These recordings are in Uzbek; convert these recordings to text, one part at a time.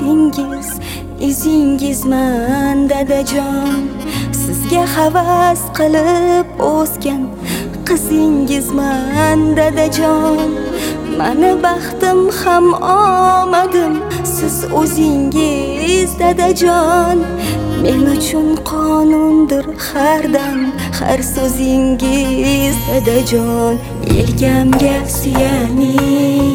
toringiz izingizman dadajon. Sizga havas qilib o'sgan qizingizman dadajon. Mani baxtim ham omadim siz o'zingiz dadajon. Men uchun qonundir har dam har so'zingiz dadajon. Yelkamga suyaning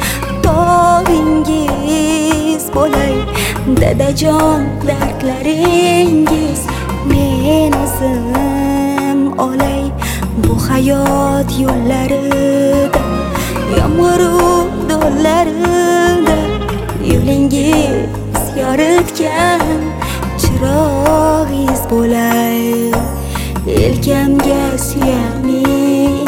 tog'ingiz bo'lay dadajon. Dardlaringiz men o'zim olay. Bu hayot yo'llarida yomg'iru do'llarida yo'lingiz yoritgan chirog'ingiz bo'lay. Yelkamga suyaning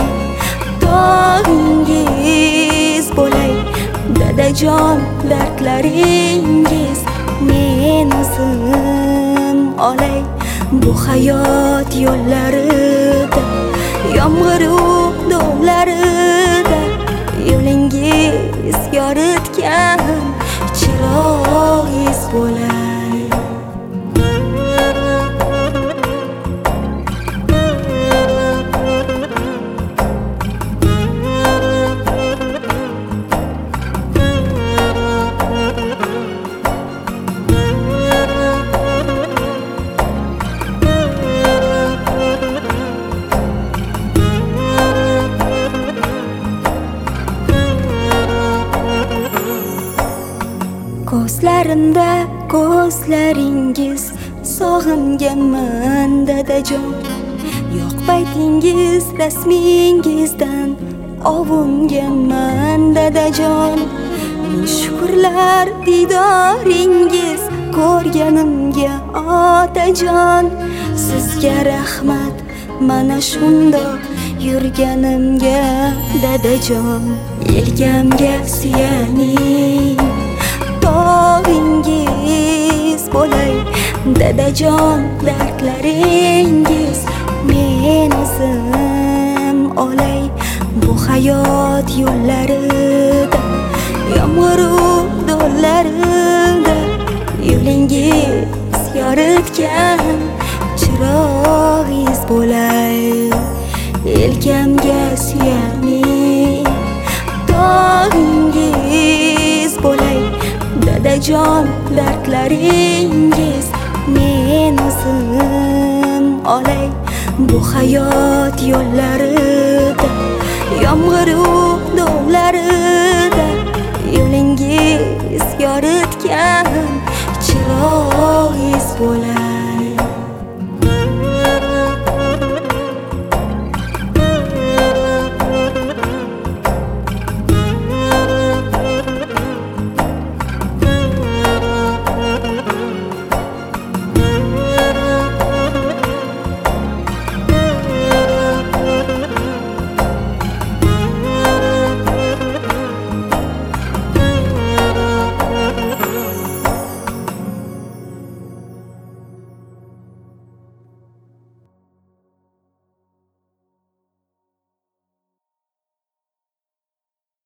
tog'ingiz bo'lay dadajon. Dardlaringiz men o'zim olay. Bu hayot yo'llarida yomg'iru do'llarida yo'lingiz yoritgan chirog'ingiz bo'lay. Ko'zlarimda ko'zlaringiz sog'inganman dadajon. Yo'qbaytingiz rasmingizdan ovunganman dadajon. Ming shukrlar didoringiz ko'rganimga otajon. Sizga rahmat mana shundoq yurganimga dadajon. Yelkamga suyaning tog'ingiz bo'lay dadajon. Dardlaringiz men o'zim olay. Bu hayot yo'llarida yomg'iru do'llarida yo'lingiz yoritgan chirog'ingiz bo'lay. Yelkamga suyaning tog'ingiz bo'lay dadajon. Dardlaringiz men o'zim olay. Bu hayot yo'llarida yomg'iru do'llarida yo'lingiz yoritgan chirog'ingiz bo'lay.